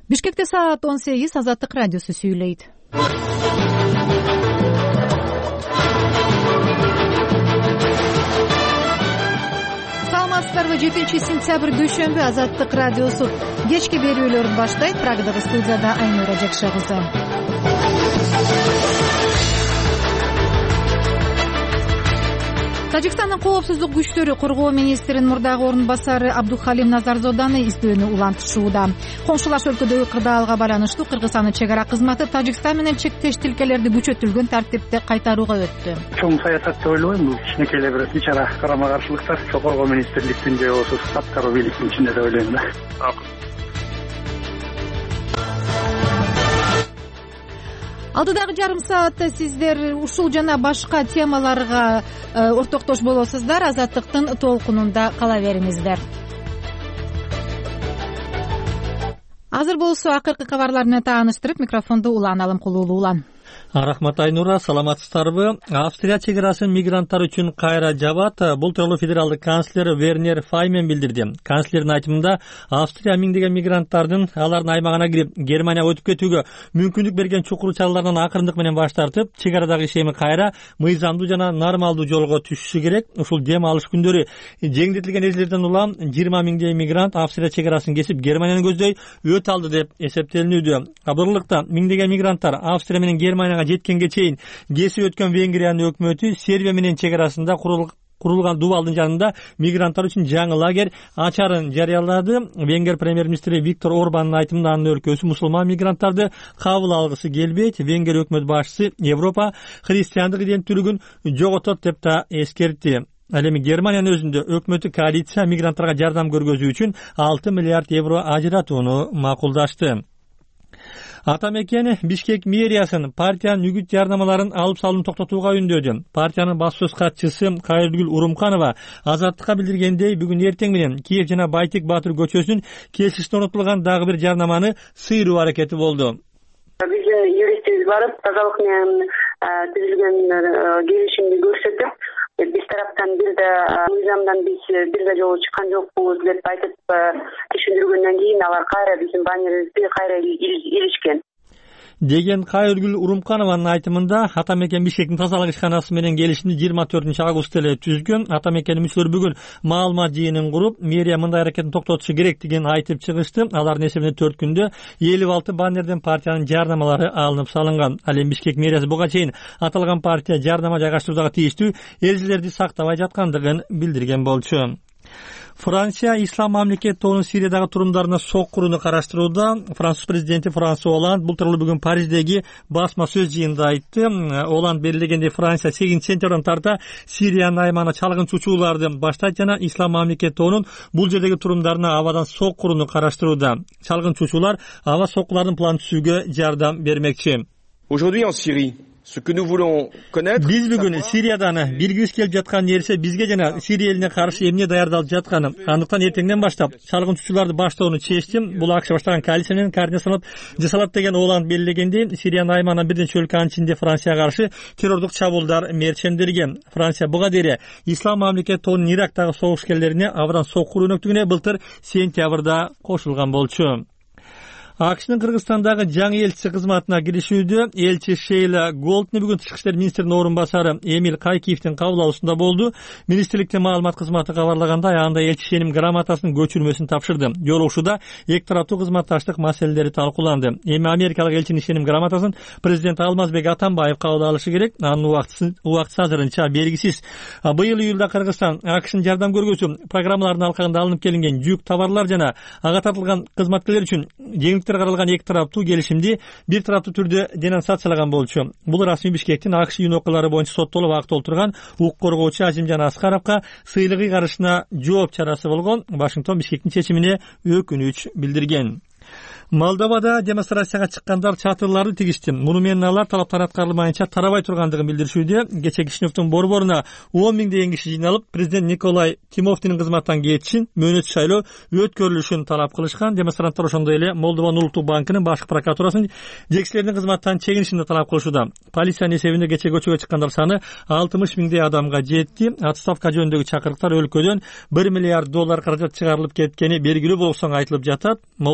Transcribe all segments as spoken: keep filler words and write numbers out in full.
Бишкекте саат он сегиз, Азаттык радиосу сүйлөйт. Саламатсыздарбы? жетинчи сентябрь дүйшөмбү, Азаттык радиосу кечки берүүлөрүн баштайт. Прагадагы студияда Айнура Жакшы кызы. Тажикстандын коопсуздук күчтөрү коргоо министринин мурдагы орун басары Абдухалим Назарзоданы издөөнү улантышууда. Коңшулаш өлкөдөгү кырдаалга байланыштуу Кыргызстандын чек ара кызматы Тажикстан менен чектеш тилкелерди күчөтүлгөн тартипте кайтарууга өттү. Чоң саясат деп ойлойм. Бул кичинекей эле бир ич ара карама каршылыктар коргоо министрликтин же болбосо аткаруу бийликтин ичинде деп ойлойм да. Алдыдагы жарым саатта сиздер ушул жана башка темаларга ортоктош болосуздар. Азаттыктын толкунунда кала бериңиздер. Азыр болсо акыркы кабарлар менен тааныштырып, микрофонду Улан Алымкулуулу. Улан. Рахмат Айнура, саламатсыздарбы? Австрия чек арасын мигранттар үчүн кайра жабат. Бул тууралуу федералдык канцлер Вернер Файмен билдирди. Канцлердин айтымында Австрия миңдеген мигранттардын алардын аймагына кирип Германияга өтүп кетүүгө мүмкүндүк берген чукул чаралардан акырындык менен баш тартып, чек арадагы ишеми кайра мыйзамдуу жана нормалдуу жолго түшүшү керек. Ушул дем алыш күндөрү жеңилдетилген эрежелерден улам жыйырма миңдей мигрант Австрия чек арасын кесип Германияны көздөй өтө алды деп эсептелинүүдө. Абырлыкта миңдеген мигранттар Австрия менен Германияга жеткенге чейин кесип өткөн Венгриянын өкмөтү Сербия менен чек арасында курулган дубалдын жанында мигранттар үчүн жаңы лагерь ачарын жарыялады. Венгер премьер-министри Виктор Орбандын айтымында анын өлкөсү мусулман мигранттарды кабыл алгысы келбейт. Венгер өкмөт башчысы Европа христиандык иденттүүлүгүн жоготот деп да эскертти. Ал эми Германиянын өзүндө өкмөтү коалиция мигранттарга жардам көргөзүү үчүн алты миллиард евро ажыратууну макулдашты. Атамекен Бишкек мэриясын партиянын үгүт жарнамаларын алып салууну токтотууга үндөдү. Партиянын баш сөз катчысы Кайыргүл Урумканова Азаттыкка билдиргендей, бүгүн эртең менен Киев жана Байтик Баатыр көчөсүнүн кесишине орнотулган дагы бир жарнаманы сыйруу аракети болду. Биздин юристибиз барып, тазалык менен түзүлгөн келишимди көрсөтүп, биз тараптан бир да мыйзамдан биз бир да жолу чыккан жокпуз деп айтып түшүндүргөндөн кийин алар кайра биздин баннерибизди кайра илишкен деген Кайыргүл Урумканованын айтымында Атамекен Бишкектин тазалык ишканасы менен келишимди жыйырма төртүнчү августта эле түзгөн. Атамекенин мүчөлөрү бүгүн маалымат жыйынын куруп, мэрия мындай аракетин токтотушу керектигин айтып чыгышты. Алардын эсебинде төрт күндө элүү алты баннерден партиянын жарнамалары алынып салынган. Ал эми Бишкек мэриясы буга чейин аталган партия жарнама жайгаштырууга тийиштүү эрежелерди сактабай жаткандыгын билдирген болчу. Франция ислам мамлекет тобунун Сириядагы турумдарына соккурууну караштырууда. Француз президенти Франсуа Оланд бул тууралуу бүгүн Париждеги басма сөз жыйынында айтты. Оланд белгилегендей, Франция сегизинчи сентябрдан тарта Сириянын аймагына чалгын чучууларды баштайт жана ислам мамлекет тобунун бул жердеги турумдарына абадан соккурууну караштырууда. Чалгын чучуулар аба соккулардын планын түзүүгө жардам бермекчи. Aujourd'hui en Syrie, ce que nous voulons connaître, биз бүгүн Сириядан билгибиз келип жаткан нерсе бизге жана Сирия элине каршы эмне даярдалып жатканы. Андыктан эртеңден баштап чалгын чучууларды баштоону чечтим. Бул АКШ баштаган коалиция менен координацияланып жасалат деген Оланд белгилегендей, Сириянын аймагынан бирнече өлкөнүн ичинде Францияга каршы террордук чабуулдар мерчендирген. Франция буга дейре ислам мамлекет тобунун Ирактагы согушкерлерине абдан соккуруу өнөктүгүнө былтыр сентябрда кошулган болчу. АКШнын Кыргызстандагы жаңы элчиси кызматына киришүүдө элчи Шейла Голдни бүгүн тышкы иштер министринин орун басары Эмиль Кайкиевдин кабыл алуусунда болду. Министрликтин маалымат кызматы кабарлагандай, анда элчи ишеним грамотасынын көчүрмөсүн тапшырды. Жолугушууда эки тараптуу кызматташтык маселелери талкууланды. Эми америкалык элчинин ишеним грамотасын президент Алмазбек Атамбаев кабыл алышы керек. Анын убактысы азырынча белгисиз. Быйыл июлда Кыргызстан АКШнын жардам көргөзүү программаларынын алкагында алынып келинген жүк товарлар жана ага тартылган кызматкерлер үчүн жеңил каралган эки тараптуу келишимди бир тараптуу түрдө денонсациялаган болчу. Бул расмий Бишкектин АКШ үйүн окуялары боюнча соттолуп акт толтурган укук коргоочу Азимжан Аскаровго сыйлык ыйгарышына жооп чарасы болгон. Вашингтон Бишкектин чечимине өкүнүч билдирген. Молдовада демонстрацияга чыккандар чатырларды тигишти. Муну менен алар талаптар аткарылмайынча тарабай тургандыгын билдиришүүдө. Кече Кишиневдин борборуна он миңдеген киши жыйналып, президент Николай Тимофтинин кызматтан кетишин, мөөнөтсүз шайлоо өткөрүлүшүн талап кылышкан. Демонстранттар ошондой эле Молдованын улуттук банкынын башкы прокуратурасынын жетекчилеринин кызматтан чегинишин талап кылышууда. Полициянын эсебинде кече көчөгө чыккандар саны алтымыш миңдей адамга жетти. Отставка жөнүндөгү чакырыктар өлкөдөн бир миллиард доллар каражат чыгарылып кеткени белгилүү болсоң айтылып жатат. Молдованын үч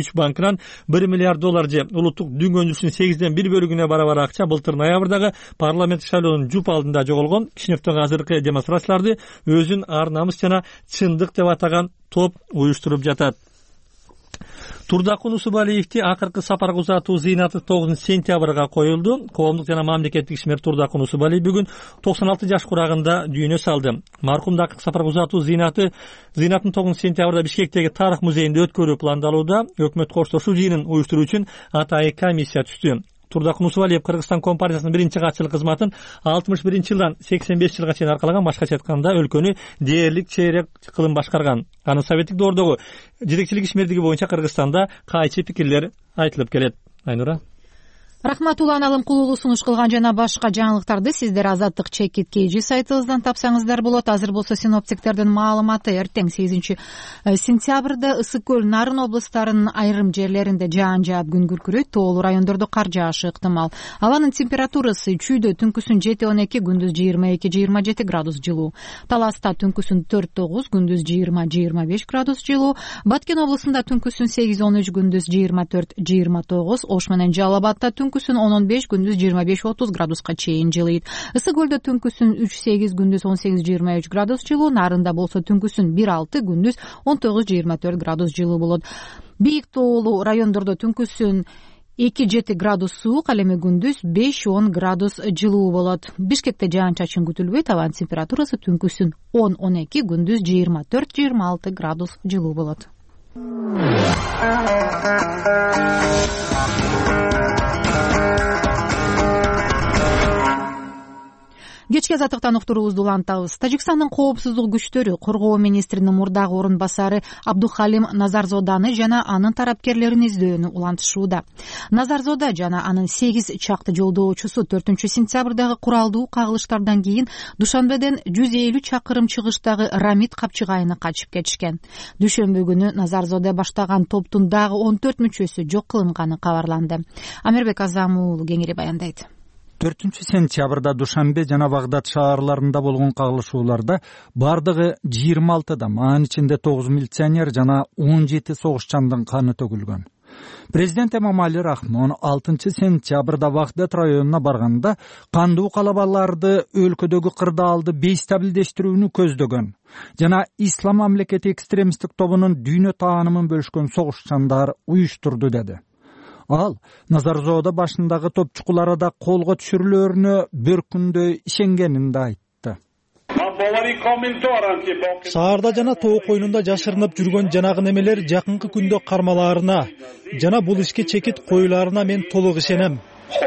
күч банкынан бир миллиард доллар же улуттук дүң өндүрүшүнүн сегизден бир бөлүгүнө барабар акча былтыр ноябрдагы парламент шайлоонун жуп алдында жоголгон. Кишиневдин азыркы демонстрацияларды өзүн ар намыс жана чындык деп атаган топ уюштуруп жатат. Турдакун Усубалиевди акыркы сапарга узатуу зыйнаты тогузунчу сентябрга коюлду. Коомдук жана мамлекеттик ишмер Турдакун Усубалиев бүгүн токсон алты жаш курагында дүйнө салды. Маркумду акыркы сапарга узатуу зыйнаты зыйнатын тогузунчу сентябрда Бишкектеги Тарых музейинде өткөрүү пландалууда. Өкмөт коштошуу жыйынын уюштуруу үчүн атайын комиссия түздү. Турдакун Усубалиев Кыргызстан Компартиясынын биринчи катчылык кызматын алтымыш биринчи жылдан сексен беш жылга чейин аркалаган. Башкача айтканда өлкөнү дээрлик чейрек кылым башкарган. Анын советтик доордогу жетекчилик ишмердиги боюнча Кыргызстанда кайчы пикирлер айтылып келет. Айнура. Рахмат улан Алымкулуулу сунуш кылган жана башка жаңылыктарды сиздер Азаттык чекит kg сайтыбыздан тапсаңыздар болот. Азыр болсо синоптиктердин маалыматы эртең сегизинчи сентябрда Ысык көл, Нарын облустарынын айрым жерлеринде жаан жаап күн күркүрөйт, тоолуу райондордо кар жаашы ыктымал. Абанын температурасы чүйдө түнкүсүн жети он эки, күндүз жыйырма эки жыйырма жети градус жылуу. Таласта түнкүсүн төрт тогуз, күндүз жыйырма жыйырма беш градус жылуу. Баткен облусунда түнкүсүн сегиз он үч, күндүз жыйырма төрт жыйырма тогуз. Ош менен Жалал Абадта түнкүсүн он он беш, күндүз жыйырма беш отуз градуска чейин жылыйт. Ысык көлдө түнкүсүн үч сегиз, күндүз он сегиз жыйырма үч градус жылуу. Нарында болсо түнкүсүн бир алты, күндүз он тогуз жыйырма төрт градус жылуу болот. Бийик тоолуу райондордо түнкүсүн эки жети градус суук, ал эми күндүз беш он градус жылуу болот. Бишкекте жаан чачын күтүлбөйт. Абанын температурасы түнкүсүн он он эки, күндүз жыйырма төрт жыйырма алты градус жылуу болот. Кечки азаттыктан уктуруубузду улантабыз. Тажикстандын коопсуздук күчтөрү коргоо министринин мурдагы орун басары Абдухалим Назарзоданы жана анын тарапкерлерин издөөнү улантышууда. Назарзода жана анын сегиз чакты жолдоочусу төртүнчү сентябрдагы куралдуу кагылыштардан кийин Душанбеден жүз элүү чакырым чыгыштагы Рамит капчыгайына качып кетишкен. Дүйшөмбү күнү Назарзода баштаган топтун дагы он төрт мүчөсү жок кылынганы кабарланды. Амирбек Азам уулу кеңири баяндайт. төртүнчү сентябрда Душанбе жана Багдад шаарларында болгон кагылышууларда бардыгы жыйырма алты адам, анын ичинде тогуз милиционер жана он жети согушчандын каны төгүлгөн. Президент Эмомали Рахмон алтынчы сентябрда Багдад районуна барганда кандуу калабаларды өлкөдөгү кырдаалды бейстабилдештирүүнү көздөгөн жана Ислам мамлекети экстремисттик тобунун дүйнө таанымын бөлүшкөн согушчандар уюштурду деди. Ал Назарзода башындагы топчукулары да колго түшүрүлөрүнө бир күндөй ишенгенин да айтты. Шаарда жана тоо койнунда жашырынып жүргөн жанагы немелер жакынкы күндө кармалаарына жана бул ишке чекит коюларына мен толук ишенем.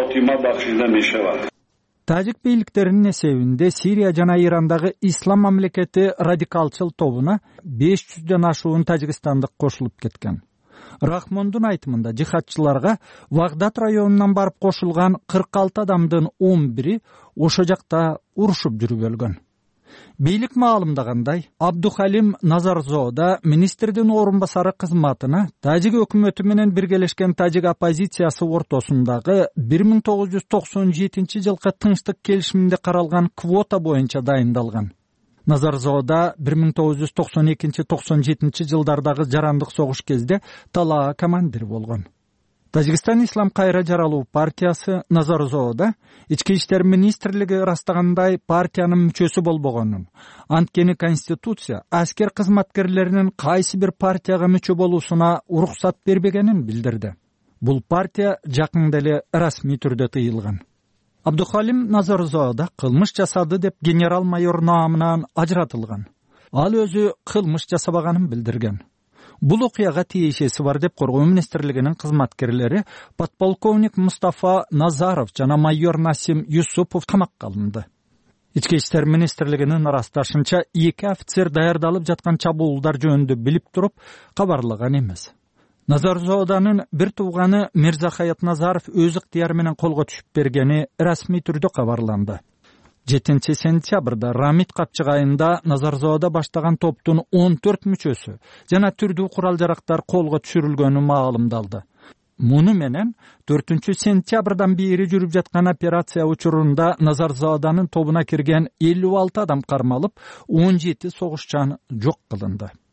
Тажик бийликтеринин эсебинде Сирия жана Ирандагы Ислам мамлекети радикалчыл тобуна беш жүздөн ашуун тажикстандык кошулуп кеткен. Рахмондун айтымында жихадчыларга Багдад районунан барып кошулган кырк алты адамдын он бири ошо жакта урушуп жүрүп өлгөн. Бийлик маалымдагандай, Абдухалим Назарзода министрдин орун басары кызматына Тажик өкмөтү менен биргелешкен Тажик оппозициясы ортосундагы бир миң тогуз жүз токсон жетинчи жылкы тынчтык келишиминде каралган квота боюнча дайындалган. Назарзода бир миң тогуз жүз токсон экинчи токсон жетинчи жылдардагы жарандык согуш кезде талаа командир болгон. Тажикстан Ислам кайра жаралуу партиясы Назарзода ички иштер министрлиги ырастагандай партиянын мүчөсү болбогонун, анткени конституция аскер кызматкерлеринин кайсы бир партияга мүчө болуусуна уруксат бербегенин билдирди. Бул партия жакында эле расмий түрдө тыйылган. Абдухалим Назарзода кылмыш жасады деп генерал-майор наамынан ажыратылган. Ал өзү кылмыш жасабаганын билдирген. Бул окуяга тиешеси бар деп коргоо министрлигинин кызматкерлери подполковник Мустафа Назаров жана майор Насим Юсупов камакка алынды. Ички иштер министрлигинин ырасташынча эки офицер даярдалып жаткан чабуулдар жөнүндө билип туруп кабарлаган эмес. Назарзоданын бир тууганы Мирзахаят Назаров өз ыктыяры менен колго түшүп бергени расмий түрдө кабарланды. жетинчи сентябрда Рамит капчыгайында Назарзода баштаган топтун он төрт мүчөсү жана түрдүү курал-жарактар колго түшүрүлгөнү маалымдалды. Муну менен төртүнчү сентябрдан бери жүрүп жаткан операция учурунда Назарзоданын тобуна кирген элүү алты адам кармалып, он жети согушчан жок кылынды.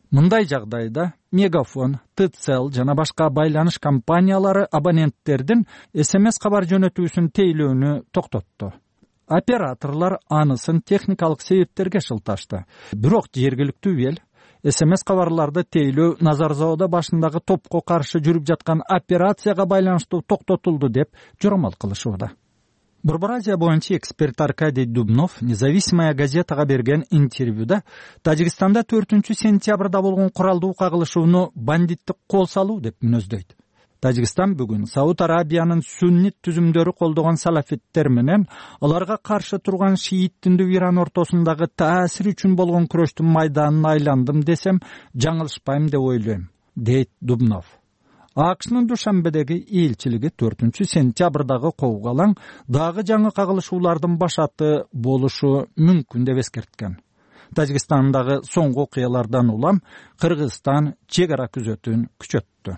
Мындай жагдайда Мегафон, Тцел жана башка байланыш компаниялары абоненттердин эс эм эс кабар жөнөтүүсүн тейлөөнү токтотту. Операторлор анысын техникалык себептерге шылташты. Бирок жергиликтүү эл эс эм эс кабарларды тейлөө Назарзоодо башындагы топко каршы жүрүп жаткан операцияга байланыштуу токтотулду деп жоромал кылышууда. Борбор Азия боюнча эксперт Аркадий Дубнов Независимая газетага берген интервьюда Тажикстанда төртүнчү сентябрда болгон куралдуу кагылышууну бандиттик кол салуу деп мүнөздөйт. Тажикстан бүгүн Сауд Арабиянын суннит түзүмдөрү колдогон салафиттер менен аларга каршы турган шииттиндүү Иран ортосундагы таасир үчүн болгон күрөштүн майданына айландым десем жаңылышпайм деп ойлойм, дейт Дубнов. АКШнын Душанбедеги элчилиги төртүнчү сентябрдагы кобгалаң дагы жаңы кагылышуулардын башаты болушу мүмкүн деп эскерткен. Тажикстандагы соңку окуялардан улам Кыргызстан чек ара күзөтүүн күчөттү.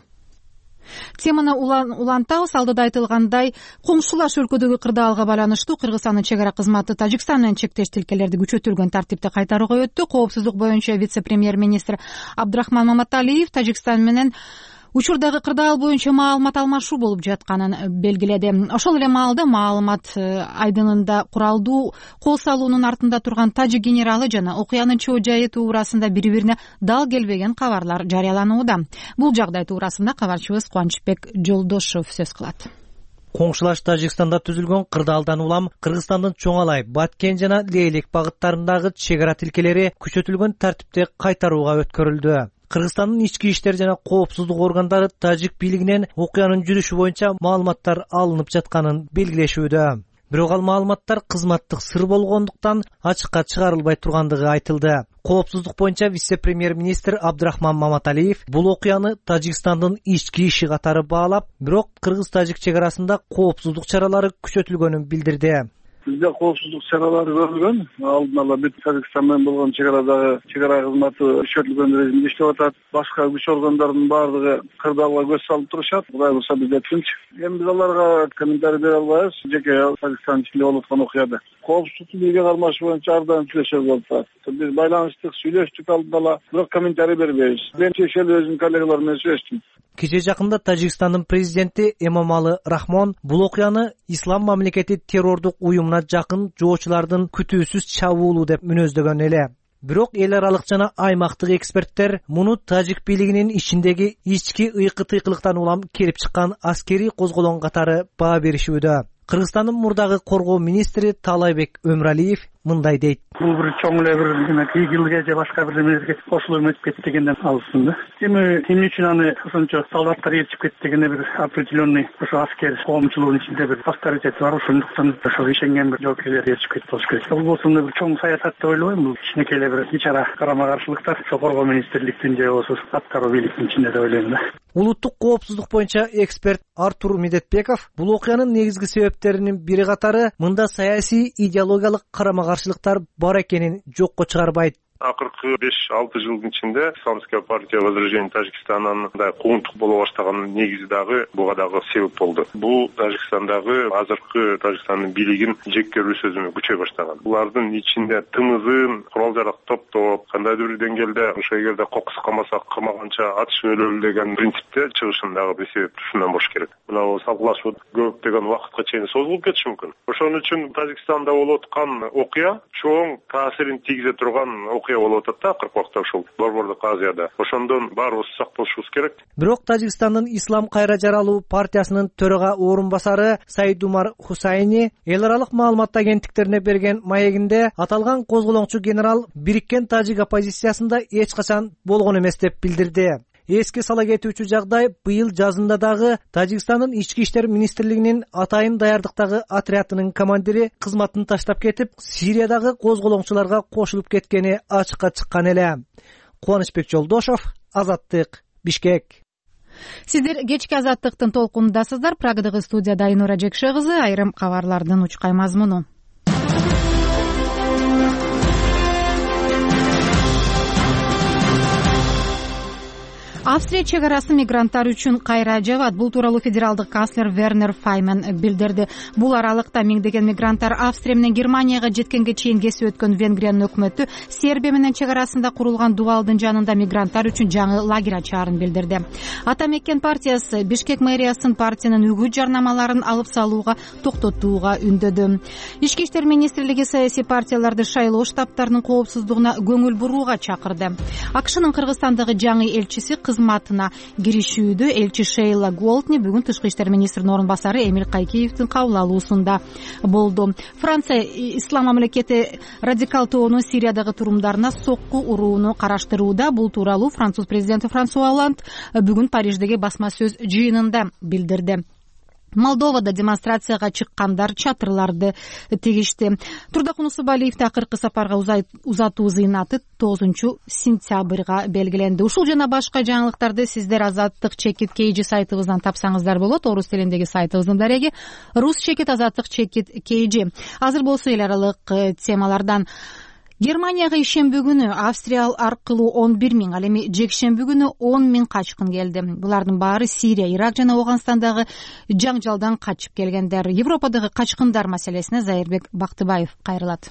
Теманы улантабыз. Алдыда айтылгандай, коңшулаш өлкөдөгү кырдаалга байланыштуу Кыргызстандын чек ара кызматы Тажикстан менен чектеш тилкелерди күчөтүлгөн тартипте кайтарууга өттү. Коопсуздук боюнча вице-премьер-министр Абдрахман Маматалиев Тажикстан менен учурдагы кырдаал боюнча маалымат алмашуу болуп жатканын белгиледи. Ошол эле маалда маалымат айдынында куралдуу кол салуунун артында турган тажик генералы жана окуянын чоо жайы туурасында бири-бирине дал келбеген кабарлар жарыяланууда. Бул жагдай туурасында кабарчыбыз Кубанычбек Жолдошов сөз кылат. Коңшулаш Тажикстанда түзүлгөн кырдаалдан улам Кыргызстандын Чоңалай, Баткен жана Лейлек багыттарындагы чек ара тилкелери күчөтүлгөн тартипте кайтарууга өткөрүлдү. Кыргызстандын ички иштер жана коопсуздук органдары тажик бийлигинен окуянын жүрүшү боюнча маалыматтар алынып жатканын белгилешүүдө. Бирок ал маалыматтар кызматтык сыр болгондуктан ачыкка чыгарылбай тургандыгы айтылды. Коопсуздук боюнча вице-премьер-министр Абдрахман Маматалиев бул окуяны Тажикстандын ички иши катары баалап, бирок кыргыз-тажик чек арасында коопсуздук чаралары күчөтүлгөнүн билдирди. Бизде коопсуздук чаралары көрүлгөн. Алдын ала бүт Тажикстан менен болгон чек арадагы чек ара кызматы күчөтүлгөн режимде иштеп атат. Башка күч органдарынын баардыгы кырдаалга көз салып турушат. Кудай буюрса бизде тынч. Эми биз аларга комментарий бере албайбыз. Жеке Тажикстан ичинде болуп аткан окуяда. Коопсуздуктун бийлиги кармашы боюнча ар дайым сүйлөшөбүз болуп турат. Биз байланыштык, сүйлөштүк алдын ала, бирок комментарий бербейбиз. Мен чечел өзүмдүн коллегалар менен сүйлөштүм. Кече жакында Тажикстандын президенти Эмомалы Рахмон бул окуяны ислам мамлекети террордук уюмуна жакын жоочулардын күтүүсүз чабуулу деп мүнөздөгөн эле. Бирок эл аралык жана аймактык эксперттер муну тажик бийлигинин ичиндеги ички ыйкы-тыйкылыктан улам келип чыккан аскерий козголоң катары баа беришүүдө. Кыргызстандын мурдагы коргоо министри Талайбек Өмралиев мындай дейт. Бул бир чоң эле бир ийгилге же башка бир нерсеге кошулуп өтүп кетти дегенден алсын да. Эми эмне үчүн аны ошончо солдаттар ээрчип кетти дегенде бир определенный ошо аскер коомчулугунун ичинде бир авторитет бар, ошондуктан ошо ишенген бир жоокейлер ээрчип кетти болуш керек. Бул болсо бир чоң саясат деп ойлойм. Бул кичинекей эле бир ич ара карама каршылыктар ошо коргоо министрликтин же болбосо аткаруу бийликтин ичинде деп ойлойм да. Улуттук коопсуздук боюнча эксперт Артур Медетбеков бул окуянын негизги себептеринин бири катары мында саясий идеологиялык карама каршылыктар бар экенин жокко чыгарбайт. Акыркы беш алты жылдын ичинде Исламская партия Возрождения Тажикстаннын мындай куугунтук боло баштаганын негизи дагы буга дагы себеп болду. Бул Тажикстандагы азыркы Тажикстандын бийлигин жеккөрүү сөзүнө күчөй баштаган. Булардын ичинде тымызын курал жарак топтоп, кандайдыр бир деңгээлде ошо эгерде кокус камаса камаганча атышып өлөлү деген принципте чыгышындагы бир себеп ушундан болуш керек. Мына бул салгылашуу көптөгөн убакытка чейин созулуп кетиши мүмкүн. Ошон үчүн Тажикстанда болуп аткан окуя чоң таасирин тийгизе турган окуя болуп атат да акыркы убакта ушул Борбордук Азияда. Ошондон баарыбыз сак болушубуз керек. Бирок Тажикстандын Ислам кайра жаралуу партиясынын төрага орун басары Сайдумар Хусайни эл аралык маалымат агенттиктерине берген маегинде аталган козголоңчу генерал бириккен тажик оппозициясында эч качан болгон эмес деп билдирди. Эске сала кетүүчү жагдай быйыл жазында дагы Тажикстандын ички иштер министрлигинин атайын даярдыктагы отрядынын командири кызматын таштап кетип, Сириядагы козголоңчуларга кошулуп кеткени ачыкка чыккан эле. Кубанычбек Жолдошов, Азаттык, Бишкек. Сиздер кечки Азаттыктын толкунундасыздар. Прагадагы студияда Айнура Жекше кызы, айрым кабарлардын учкай мазмуну. Австрия чек арасын мигранттар үчүн кайра жабат. Бул тууралуу федералдык канцлер Вернер Файман билдирди. Бул аралыкта миңдеген мигранттар Австрия менен Германияга жеткенге чейин кесип өткөн Венгриянын өкмөтү Сербия менен чек арасында курулган дубалдын жанында мигранттар үчүн жаңы лагерь ачаарын билдирди. Ата мекен партиясы Бишкек мэриясын партиянын үгүт жарнамаларын алып салууга токтотууга үндөдү. Ички иштер министрлиги саясий партияларды шайлоо штабтарынын коопсуздугуна көңүл бурууга чакырды. АКШнын Кыргызстандагы жаңы элчиси кызматына киришүүдө элчи Шейла Голтни бүгүн тышкы иштер министринин орун басары Эмиль Кайкиевдин кабыл алуусунда болду. Франция ислам мамлекети радикал тобунун Сириядагы турумдарына сокку урууну караштырууда. Бул тууралуу француз президенти Франсуа Олланд бүгүн Париждеги басма сөз жыйынында билдирди. Молдовада демонстрацияга чыккандар чатырларды тегишти. Турдакун Усубалиевди акыркы сапарга узатуу зыйнаты тогузунчу сентябрга белгиленди. Ушул жана башка жаңылыктарды сиздер Азаттык чекит kg сайтыбыздан тапсаңыздар болот. Орус тилиндеги сайтыбыздын дареги рус чекит азаттык чекит kg. Азыр болсо эл аралык темалардан Германияга ишемби күнү Австрия аркылуу он бир миң, ал эми жекшемби күнү он миң качкын келди. Булардын баары Сирия, Ирак жана Ауганстандагы жаңжалдан качып келгендер. Европадагы качкындар маселесине Зайырбек Бактыбаев кайрылат.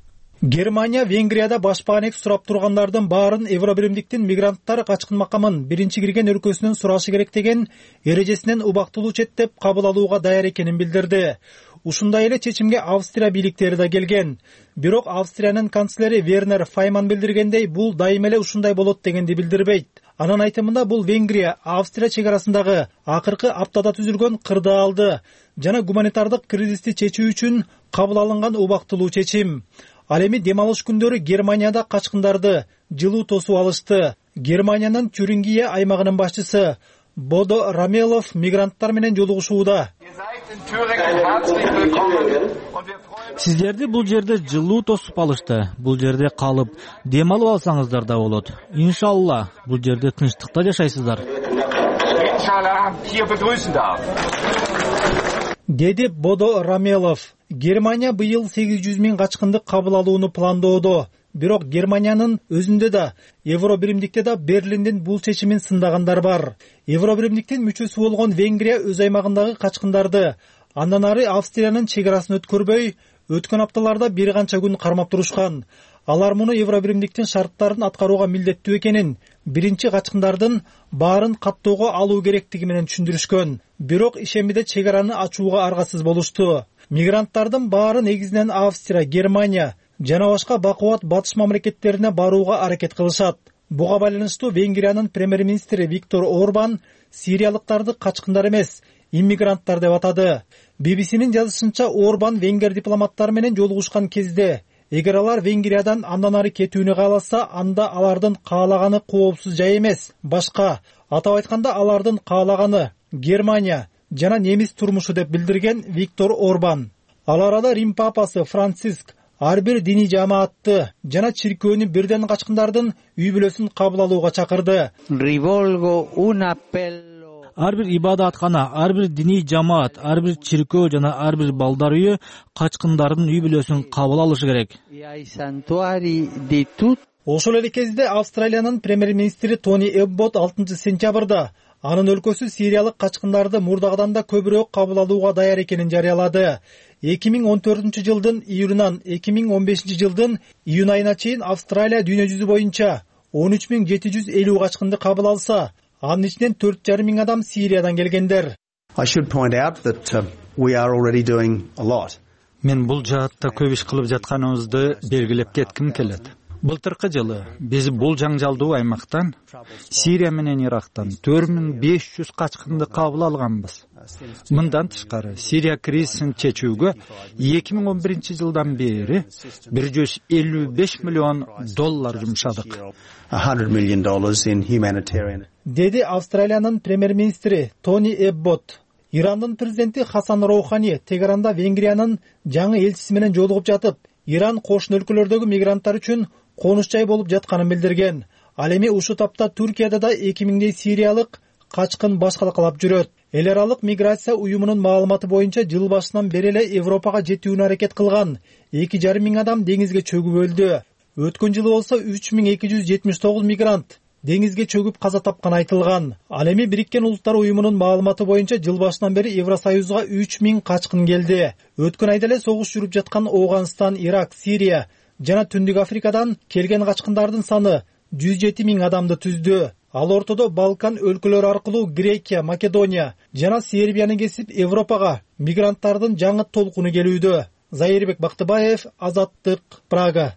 Германия Венгрияда башпаанек сурап тургандардын баарын Евробиримдиктин мигранттар качкын макамын биринчи кирген өлкөсүнөн сурашы керек деген эрежесинен убактылуу четтеп кабыл алууга даяр экенин билдирди. Ушундай эле чечимге Австрия бийликтери да келген. Бирок Австриянын канцлери Вернер Файман билдиргендей, бул дайым эле ушундай болот дегенди билдирбейт. Анын айтымында бул Венгрия Австрия чек арасындагы акыркы аптада түзүлгөн кырдаалды жана гуманитардык кризисти чечүү үчүн кабыл алынган убактылуу чечим. Ал эми дем алыш күндөрү Германияда качкындарды жылуу тосуп алышты. Германиянын Тюрингия аймагынын башчысы Бодо Рамелов мигранттар менен жолугушууда. Сиздерди бул жерде жылуу тосуп алышты. Бул жерде калып дем алып алсаңыздар да болот. Иншалла, бул жерде тынчтыкта жашайсыздар. Деди Бодо Рамелов. Германия быйыл сегиз жүз миң качкынды кабыл алууну пландоодо. Бирок Германиянын өзүндө да, Евробиримдикте да Берлиндин бул чечимин сындагандар бар. Евробиримдиктин мүчөсү болгон Венгрия өз аймагындагы качкындарды андан ары Австриянын чек арасын өткөрбөй, өткөн апталарда бир канча күн кармап турушкан. Алар муну Евробиримдиктин шарттарын аткарууга милдеттүү экенин, биринчи качкындардын баарын каттоого алуу керектиги менен түшүндүрүшкөн. Бирок ишембиде чек араны ачууга аргасыз болушту. Мигранттардын баары негизинен Австрия, Германия жана башка бакубат батыш мамлекеттерине барууга аракет кылышат. Буга байланыштуу Венгриянын премьер-министри Виктор Орбан сириялыктарды качкындар эмес, иммигранттар деп атады. би би синин жазышынча, Орбан венгер дипломаттары менен жолугушкан кезде, эгер алар Венгриядан андан ары кетүүнү кааласа, анда алардын каалаганы коопсуз жай эмес, башка, атап айтканда алардын каалаганы Германия жана немис турмушу деп билдирген Виктор Орбан. Ал арада Рим папасы Франциск ар бир диний жамаатты жана чиркөөнү бирден качкындардын үй бүлөсүн кабыл алууга чакырды. Ар бир ибадаткана, ар бир диний жамаат, ар бир чиркөө жана ар бир балдар үйү качкындардын үй бүлөсүн кабыл алышы керек. Ошол эле кезде Австралиянын премьер-министри Тони Эббот алтынчы сентябрда анын өлкөсү сириялык качкындарды мурдагыдан да көбүрөөк кабыл алууга даяр экенин жарыялады. эки миң он төртүнчү жылдын июлунан эки миң он бешинчи жылдын июнь айына чейин Австралия дүйнө жүзү боюнча он үч миң жети жүз элүү качкынды кабыл алса, анын ичинен төрт жарым миң адам Сириядан келгендер. Мен бул жаатта көп иш кылып жатканыбызды белгилеп кетким келет. Былтыркы жылы биз бул жаңжалдуу аймактан, Сирия менен Ирактан төрт миң беш жүз качкынды кабыл алганбыз. Мындан тышкары, Сирия кризисин чечүүгө эки миң он биринчи жылдан бери бир жүз элүү беш миллион доллар жумшадык. Деди Австралиянын премьер-министри Тони Эббот. Ирандын президенти Хасан Роухани Тегеранда Венгриянын жаңы элчиси менен жолугуп жатып, Иран кошуна өлкөлөрдөгү мигранттар үчүн конуш жай болуп жатканын билдирген. Ал эми ушу тапта Түркияда да эки миңдей сириялык качкын башкалакалап жүрөт. Эл аралык миграция уюмунун маалыматы боюнча жыл башынан бери эле Европага жетүүнү аракет кылган эки жарым миң адам деңизге чөгүп өлдү. Өткөн жылы болсо үч миң эки жүз жетимиш тогуз мигрант деңизге чөгүп каза тапканы айтылган. Ал эми Бириккен Улуттар уюмунун маалыматы боюнча жыл башынан бери Евросоюзга үч миң качкын келди. Өткөн айда эле согуш жүрүп жаткан Ооганстан, Ирак, Сирия жана Түндүк Африкадан келген качкындардын саны жүз жети миң адамды түздү. Ал ортодо Балкан өлкөлөрү аркылуу Грекия, Македония жана Сербияны кесип Европага мигранттардын жаңы толкуну келүүдө. Зайырбек Бактыбаев, Азаттык, Прага.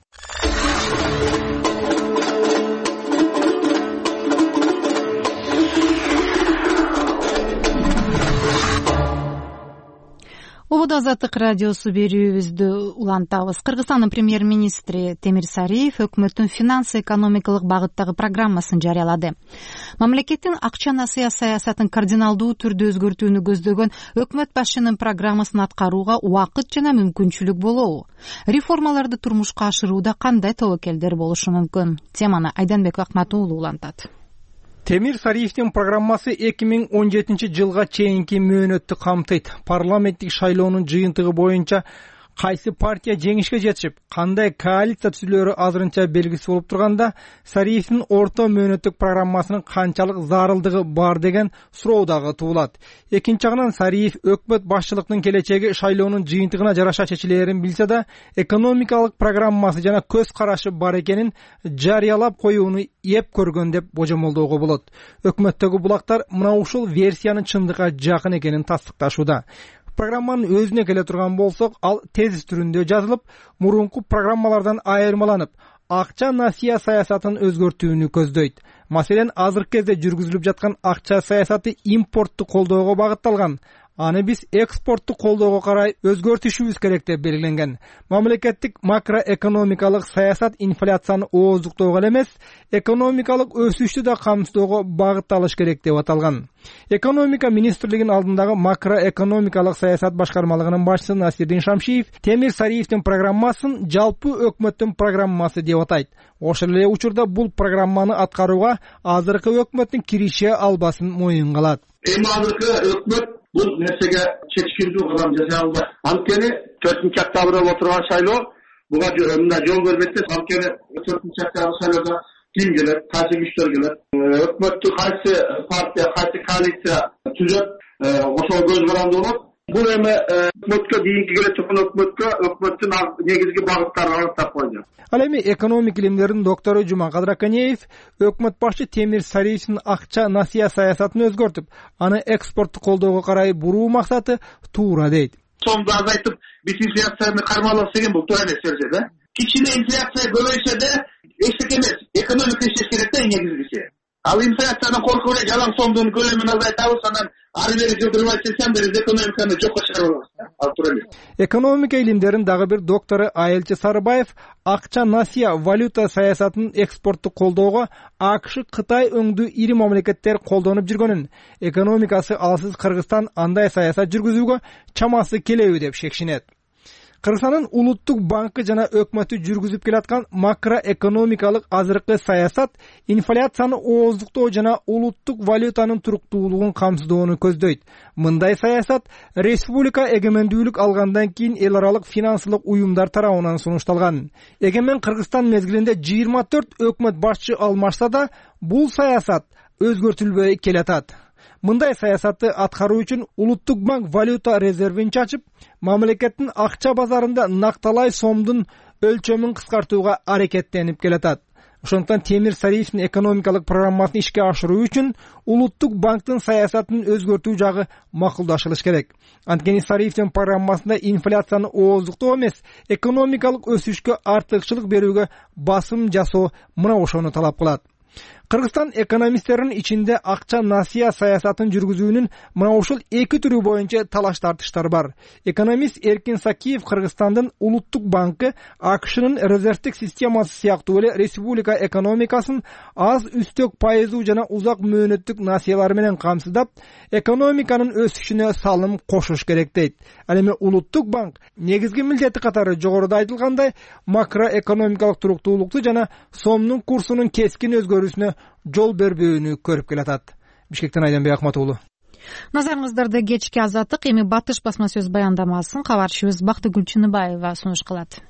Ободо Азаттык радиосу берүүбүздү улантабыз. Кыргызстандын премьер-министри Темир Сариев өкмөттүн финансы-экономикалык багыттагы программасын жарыялады. Мамлекеттин акча насыя саясатын кардиналдуу түрдө өзгөртүүнү көздөгөн өкмөт башчынын программасын аткарууга убакыт жана мүмкүнчүлүк болобу? Реформаларды турмушка ашырууда кандай тобокелдер болушу мүмкүн? Теманы Айданбек Акмат уулу улантат. Темир Сариевдин программасы эки миң он жетинчи жылга чейинки мөөнөттү камтыйт. Парламенттик шайлоонун жыйынтыгы боюнча кайсы партия жеңишке жетишип, кандай коалиция түзүлөрү азырынча белгисиз болуп турганда, Сариевдин орто мөөнөттүк программасынын канчалык зарылдыгы бар деген суроо дагы туулат. Экинчи жагынан Сариев өкмөт башчылыктын келечеги шайлоонун жыйынтыгына жараша чечилерин билсе да, экономикалык программасы жана көз карашы бар экенин жарыялап коюуну эп көргөн деп божомолдоого болот. Өкмөттөгү булактар мына ушул версиянын чындыкка жакын экенин тастыкташууда. Программанын өзүнө келе турган болсок, ал тезис түрүндө жазылып, мурунку программалардан айырмаланып, акча насыя саясатын өзгөртүүнү көздөйт. Маселен, азыркы кезде жүргүзүлүп жаткан акча саясаты импортту колдоого багытталган. Аны биз экспортту колдоого карай өзгөртүшүбүз керек деп белгиленген. Мамлекеттик макроэкономикалык саясат инфляцияны ооздуктоого эмес, экономикалык өсүштү да камсыздоого багытталыш керек деп аталган. Экономика министрлигинин алдындагы макроэкономикалык саясат башкармалыгынын башчысы Насирдин Шамшиев Темир Сариевдин программасын жалпы өкмөттүн программасы деп атайт. Ошол эле учурда бул программаны аткарууга азыркы өкмөттүн киреше албасын моюнга алат. Эми азыркы өкмөт бул нерсеге чечкиндүү кадам жасай алды. Анткени төртүнчү октябрда болуп турган шайлоо буга мындай жол бербейт. Анткени төртүнчү октябрда шайлоодо ким келет, кайсы күчтөр келет, өкмөттү кайсы партия, кайсы коалиция түзөт, ошол көз каранды болот. Бул эми өкмөткө дейинки келе турган өкмөткө өкмөттүн негизги багыттарын аныктап койду. Ал эми экономик илимдердин доктору Жумакадыр Аканеев өкмөт башчы Темир Сариевдин акча насыя саясатын өзгөртүп, аны экспортту колдоого карай буруу максаты туура дейт. Сомду азайтып, биз инфляцияны кармалабыз деген бул туура эмес нерсе да. Кичине инфляция көбөйсө да эчтеке эмес, экономика иштеш керек да негизгиси. Ал инфляциядан коркуп эле жалаң сомдун көлөмүн азайтабыз, анан ары бери жылдырбай чечсем биз экономиканы жокко чыгарабыз. Ал туура эмес. Экономика илимдеринин дагы бир доктору Айылчы Сарыбаев акча насыя валюта саясатын экспортту колдоого АКШ, Кытай өңдүү ири мамлекеттер колдонуп жүргөнүн, экономикасы алсыз Кыргызстан андай саясат жүргүзүүгө чамасы келеби деп шекшинет. Кыргызстандын улуттук банкы жана өкмөтү жүргүзүп келаткан макроэкономикалык азыркы саясат инфляцияны ооздуктоо жана улуттук валютанын туруктуулугун камсыздоону көздөйт. Мындай саясат республика эгемендүүлүк алгандан кийин эл аралык финансылык уюмдар тарабынан сунушталган. Эгемен Кыргызстан мезгилинде жыйырма төрт өкмөт башчы алмашса да, бул саясат өзгөртүлбөй келатат. Мындай саясатты аткаруу үчүн улуттук банк валюта резервин чачып, мамлекеттин акча базарында накталай сомдун өлчөмүн кыскартууга аракеттенип келатат. Ошондуктан Темир Сариевдин экономикалык программасын ишке ашыруу үчүн улуттук банктын саясатын өзгөртүү жагы макулдашылыш керек. Анткени Сариевдин программасында инфляцияны ооздуктоо эмес, экономикалык өсүшкө артыкчылык берүүгө басым жасоо мына ошону талап кылат. Кыргызстан экономисттеринин ичинде акча насыя саясатын жүргүзүүнүн мына ушул эки түрү боюнча талаш тартыштар бар. Экономист Эркин Сакиев Кыргызстандын улуттук банкы АКШнын резервдик системасы сыяктуу эле республика экономикасын аз үстөк пайыздуу жана узак мөөнөттүк насыялар менен камсыздап, экономиканын өсүшүнө салым кошуш керек дейт. Ал эми улуттук банк негизги милдети катары жогоруда айтылгандай макроэкономикалык туруктуулукту жана сомдун курсунун кескин өзгөрүүсүнө жол бербөөнү көрүп келатат. Бишкектен Айданбек Акмат уулу. Назарыңыздарда кечки Азаттык, эми Батыш басма сөз баяндамасын кабарчыбыз Бактыгүл Чыныбаева сунуш кылат.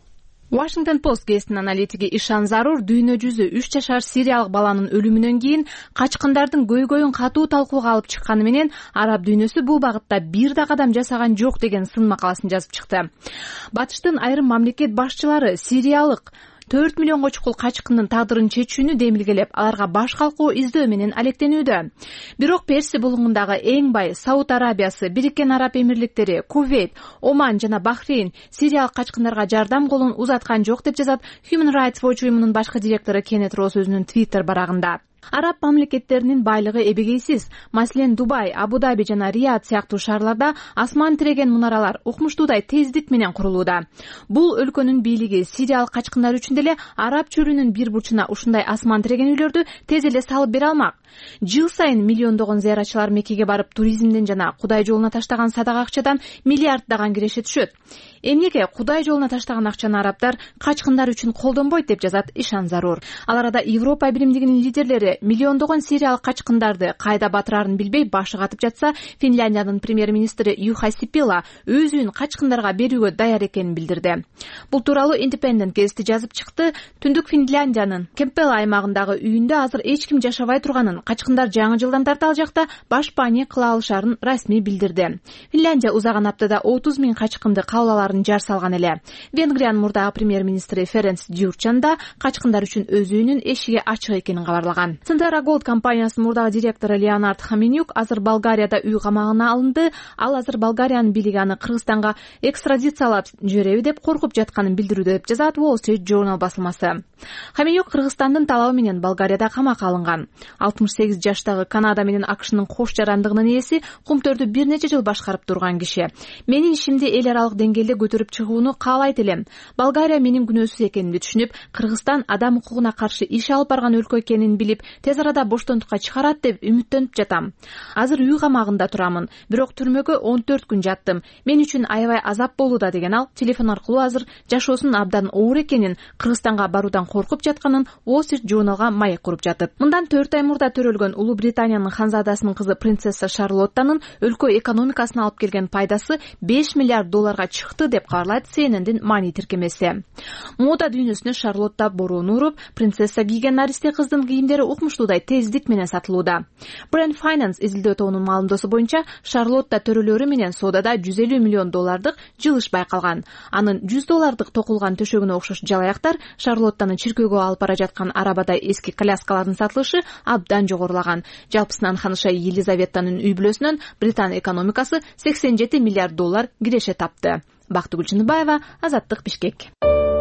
Washington Post гезитинин аналитиги Ишан Зарур дүйнө жүзү үч жашар сириялык баланын өлүмүнөн кийин качкындардын көйгөйүн катуу талкууга алып чыкканы менен араб дүйнөсү бул багытта бир да кадам жасаган жок деген сын макаласын жазып чыкты. Батыштын айрым мамлекет башчылары сириялык төрт миллионго чукул качкындын тагдырын чечүүнү демилгелеп, аларга баш калкуу издөө менен алектенүүдө. Бирок Персия булугундагы эң бай Сауд Арабиясы, Бириккен Араб Эмирликтери, Кувейт, Оман жана Бахрейн сириялык качкындарга жардам колун узаткан жок деп жазат Human Rights Watch уюмунун башкы директору Кеннет Росс өзүнүн Twitter барагында. Араб мамлекеттеринин байлыгы эбегейсиз. Маселен, Дубай, Абу-Даби жана Риад сыяктуу шаарларда асман тиреген мунаралар укмуштуудай тездик менен курулууда. Бул өлкөнүн бийлиги сириялык качкындар үчүн деле араб чөлүнүн бир бурчуна ушундай асман тиреген үйлөрдү тез эле салып бере алмак. Жыл сайын миллиондогон зыяратчылар Меккеге барып туризмден жана Кудай жолуна таштаган садага акчадан миллиарддаган киреше түшөт. Эмнеге Кудай жолуна таштаган акчаны арабдар качкындар үчүн колдонбойт деп жазат Ишан Зарур. Ал арада Европа биримдигинин лидерлери миллиондогон сириялык качкындарды кайда батырарын билбей башы катып жатса, Финляндиянын премьер-министри Юха Сипила өз үйүн качкындарга берүүгө даяр экенин билдирди. Бул тууралуу Independent гезити жазып чыкты. Түндүк Финляндиянын Кемпела аймагындагы үйүндө азыр эч ким жашабай турганын, качкындар жаңы жылдан тарта ал жакта баш баани кыла алышарын расмий билдирди. Финляндия узаган аптада отуз миң качкынды кабыл аларын жар салган эле. Венгриянын мурдагы премьер-министри Ференц Дюрчан да качкындар үчүн өз үйүнүн эшиги ачык экенин кабарлаган. Сентера Голд компаниясынын мурдагы директору Леонард Хаменюк азыр Болгарияда үй камагына алынды. Ал азыр Болгариянын бийлиги аны Кыргызстанга экстрадициялап жибереби деп коркуп жатканын билдирүүдө деп жазат Wall Street Journal басылмасы. Хаменюк Кыргызстандын талабы менен Болгарияда камакка алынган. алтымыш сегиз жаштагы Канада менен АКШнын кош жарандыгынын ээси Кумтөрдү бир нече жыл башкарып турган киши. Менин ишимди эл аралык деңгээлде көтөрүп чыгууну каалайт элем. Болгария менин күнөөсүз экенимди түшүнүп, Кыргызстан адам укугуна каршы иш алып барган өлкө экенин билип, тез арада боштондукка чыгарат деп үмүттөнүп жатам. Азыр үй камагында турамын, бирок түрмөгө он төрт күн жаттым. Мен үчүн аябай азап болууда деген ал телефон аркылуу азыр жашоосунун абдан оор экенин, Кыргызстанга баруудан коркуп жатканын Wall Street Journalга маек куруп жатып. Мындан төрт ай мурда төрөлгөн Улуу Британиянын ханзадасынын кызы принцесса Шарлоттанын өлкө экономикасына алып келген пайдасы беш миллиард долларга чыкты деп кабарлайт си эн эндин маани тиркемеси. Мода дүйнөсүнө Шарлотта бороону уруп, принцесса кийген наристе кыздын кийимдери укмуштуудай тездик менен сатылууда. Brand Finance изилдөө тобунун маалымдоосу боюнча Шарлотта төрөлөрү менен соодада жүз элүү миллион доллардык жылыш байкалган. Анын жүз доллардык токулган төшөгүнө окшош жалаяктар Шарлоттаны чиркөөгө алып бара жаткан арабадай эски коляскалардын сатылышы абдан жогорулаган. Жалпысынан ханыша Елизаветанын үй бүлөсүнөн Британ экономикасы сексен жети миллиард доллар киреше тапты. Бактыгүл Чыныбаева, Азаттык, Бишкек.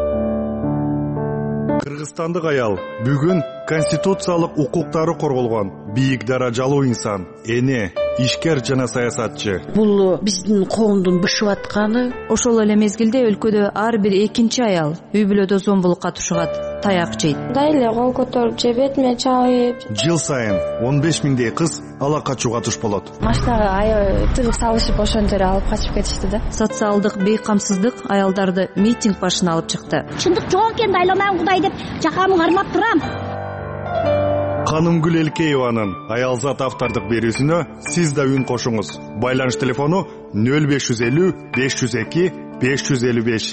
Кыргызстандык аял бүгүн конституциялык укуктары корголгон бийик даражалуу инсан, эне, ишкер жана саясатчы. Бул биздин коомдун бышып атканы. Ошол эле мезгилде өлкөдө ар бир экинчи аял үй бүлөдө зомбулукка тушугат, таяк жейт. Дайле кол көтөрүп же бетиме чабып. Жыл сайын он беш миңдей кыз ала качууга туш болот. Машинага аябай тыгып салышып ошондо эле алып качып кетишти да. Социалдык бейкамсыздык аялдарды митинг башына алып чыкты. Чындык жок экен, дайламайм Кудай деп жакамды кармап турам. Канымгүл Элкееванын аялзат автордук берүүсүнө сиз да үн кошуңуз. Байланыш телефону нөл беш жүз элүү беш жүз эки беш жүз элүү беш.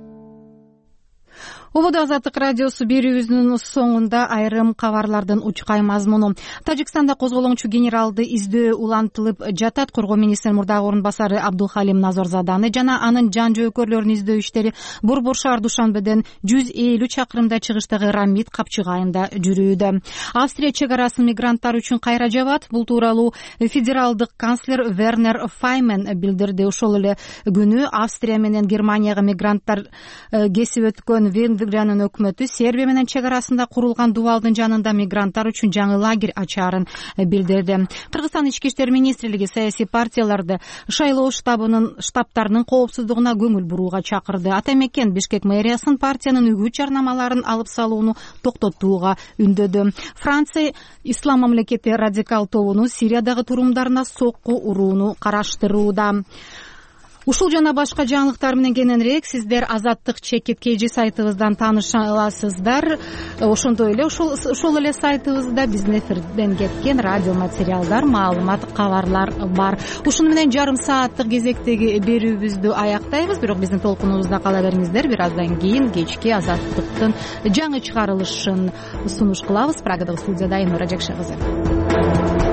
Убада Азаттык радиосу берүүбүздүн соңунда айрым кабарлардын учкай мазмуну. Тажикстанда козголоңчу генералды издөө улантылып жатат. Коргоо министринин мурдагы орун басары Абдухалим Назарзаданы жана анын жан жөөкөрлөрүнүн издөө иштери Борбор шаар Душанбеден жүз элүү чакырымда чыгыштагы Рамит капчыгы айында жүрүүдө. Австрия чек арасын мигранттар үчүн кайра жабат. Бул тууралуу федералдык канцлер Вернер Файмен билдирди. Ошол эле күнү Австрия менен Германияга мигранттар кесип өткөн Венгриянын өкмөтү Сербия менен чек арасында курулган дубалдын жанында мигранттар үчүн жаңы лагерь ачаарын билдирди. Кыргызстан ички иштер министрлиги саясий партияларды шайлоо штабынын штабтарынын коопсуздугуна көңүл бурууга чакырды. Ата мекен Бишкек мэриясын партиянын үгүт жарнамаларын алып салууну токтотууга үндөдү. Франция Ислам мамлекети радикал тобунун Сириядагы турумдарына сокку урууну караштырууда. Ушул жана башка жаңылыктар менен кененирээк сиздер Азаттык чекит kg сайтыбыздан тааныша аласыздар. Ошондой эле ушул ошол эле сайтыбызда биздин эфирден кеткен радио материалдар, маалымат, кабарлар бар. Ушуну менен жарым сааттык кезектеги берүүбүздү аяктайбыз, бирок биздин толкунубузда кала бериңиздер. Бир аздан кийин кечки Азаттыктын жаңы чыгарылышын сунуш кылабыз. Прагадагы студияда Айнура Жакшы кызы.